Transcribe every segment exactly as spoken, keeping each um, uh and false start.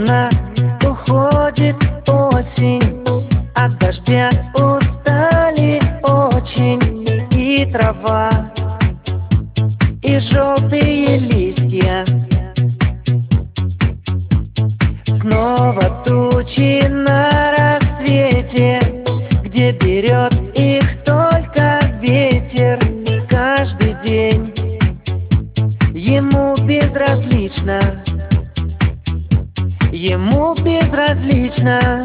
медленно уходит осень, от дождя устали очень и трава, и желтые листья. Снова тучи на рассвете, где берет их только ветер. Каждый день ему безразлично, ему безразлично,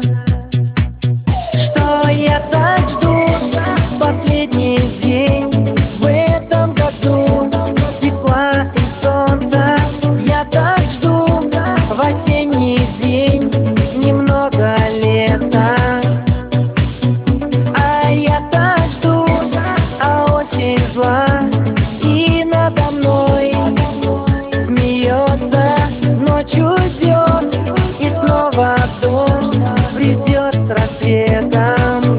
что я так жду последний день в этом году тепла и солнца. Я так жду в осенний день немного лета, а я так жду, а осень зла и надо мной смеется, ночью ждет, и снова дождь придет с рассветом.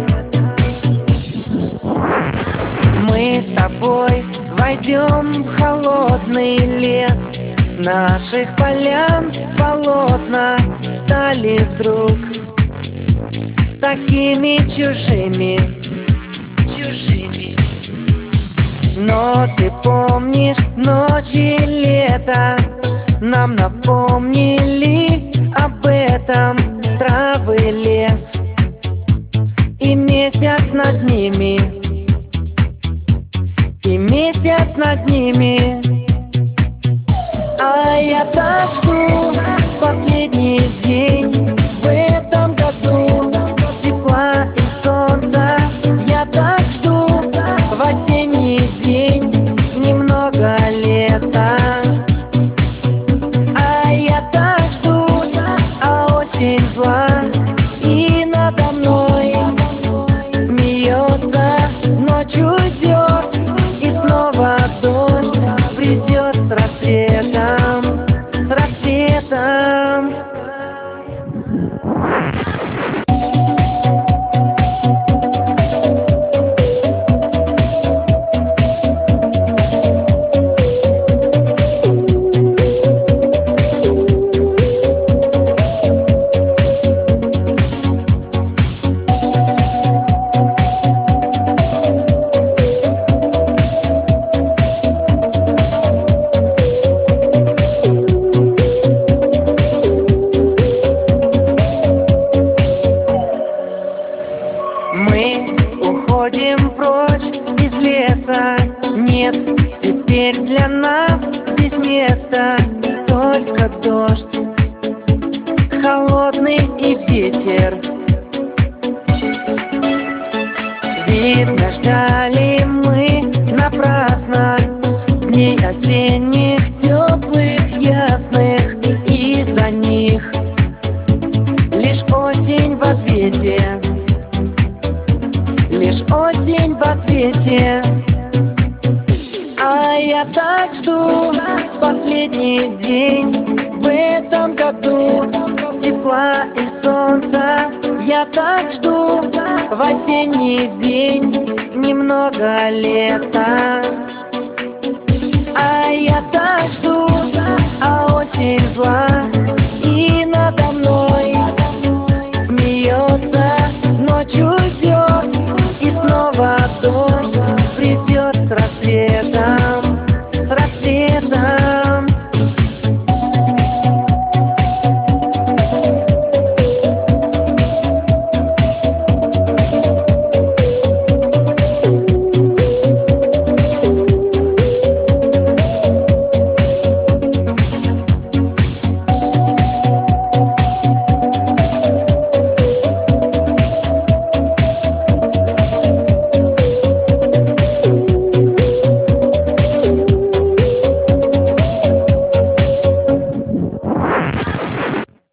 Мы с тобой войдем в холодный лес, с наших полян полотна стали вдруг такими чужими, чужими. Но ты помнишь, ночи лета нам напомнили об этом. Травы, лес и месяц над ними, и месяц над ними. А я так жду последний день в этом году тепла и солнца. Я так жду в осенний день немного лета, а я так жду, а осень зла и надо мной смеется, ночью ждет, и снова дождь придет с рассветом, с рассветом. Мы уходим прочь из леса, нет теперь для нас здесь места, только дождь холодный и ветер. Видно, ждали мы напрасно дней осенних, теплых, ясных, из-за них лишь осень в ответе, лишь осень в ответе. А я так жду последний день в этом году тепла и солнца. Я так жду в осенний день немного лета.